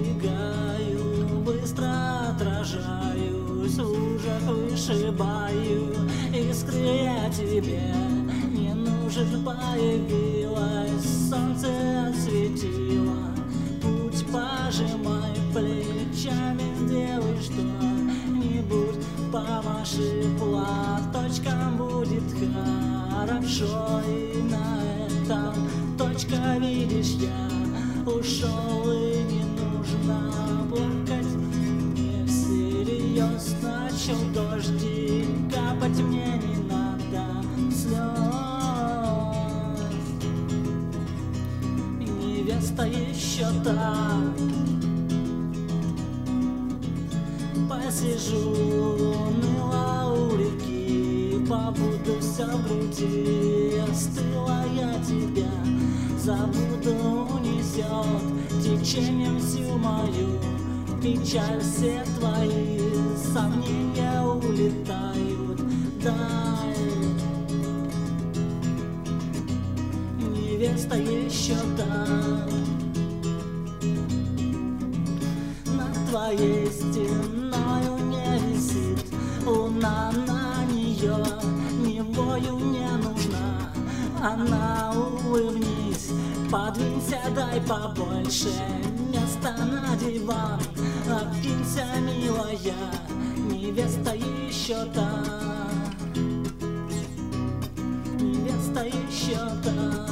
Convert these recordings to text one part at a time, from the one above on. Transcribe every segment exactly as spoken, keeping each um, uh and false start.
убегаю, быстро отражаюсь, в лужах вышибаю искры я тебе. Не нужен, появилось, солнце осветило, путь пожимай плечами, делай что-нибудь, помаши платочком, будет хорошо. И на этом точка, видишь, я ушел, и не нужно плакать. Не всерьез начал дождик капать, мне не надо слез. Невеста еще там. Посижу уныло у реки, побуду все в груди, остыла я тебя, забуду, унесет течением всю мою печаль, все твои сомнения улетают вдаль. Невеста еще там. Над твоей стеною не висит луна, на нее невою не нужна. Она, улыбнись, подвинься, дай побольше места на диван, откинься, милая, невеста еще та, невеста еще та.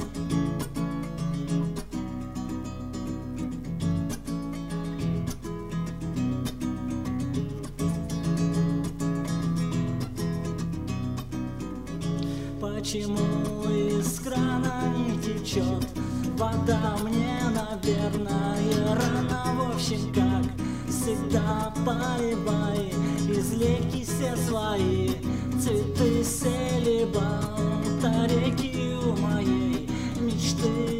Почему из крана не течет вода? Мне, наверное, рано. В общем, как всегда, поливай излейки все свои, цветы селебанта, реки у моей мечты